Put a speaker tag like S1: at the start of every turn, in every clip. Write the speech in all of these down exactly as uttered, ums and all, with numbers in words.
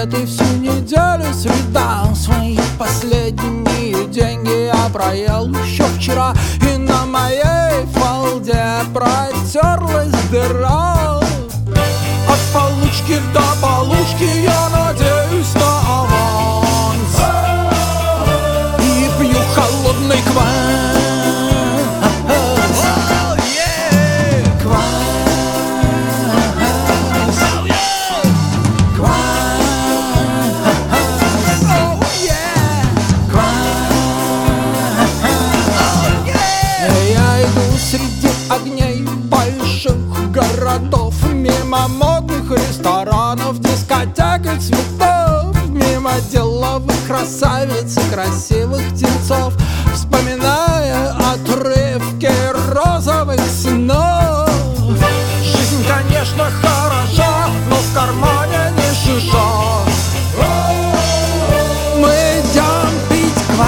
S1: свет и всю неделю среда. Свои последние деньги я проел еще вчера, и на моей фалде протерлась дыра. От получки до получки я надеюсь на аванс и пью холодный квас. Среди огней больших городов, мимо модных ресторанов, дискотек и цветов, мимо деловых красавиц и красивых птенцов, вспоминая отрывки розовых снов. Жизнь, конечно, хороша, но в кармане не шиша. Мы идем пить квас.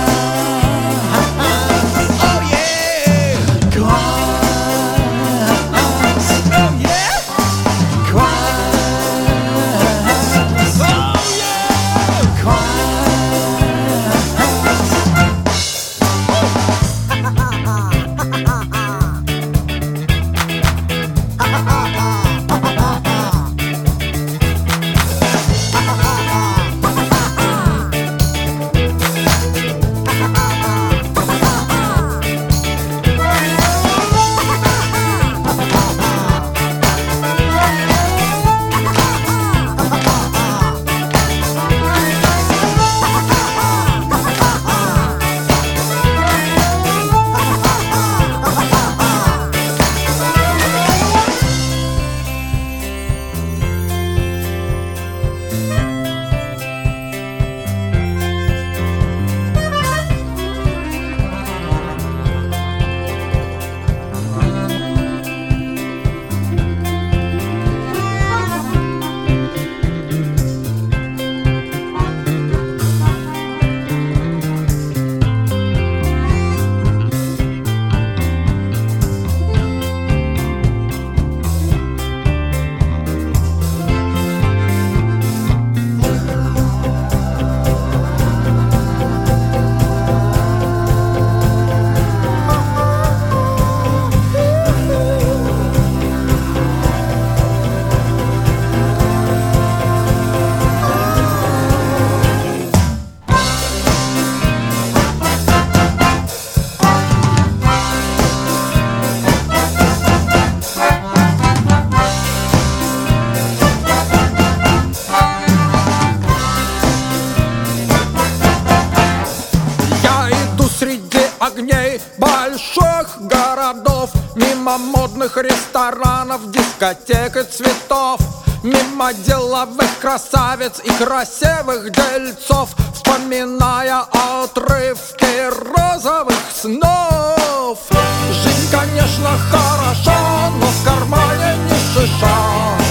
S1: Огней больших городов, мимо модных ресторанов, дискотек и цветов, мимо деловых красавиц и красивых дельцов, вспоминая отрывки розовых снов. Жизнь, конечно, хороша, но в кармане не шиша.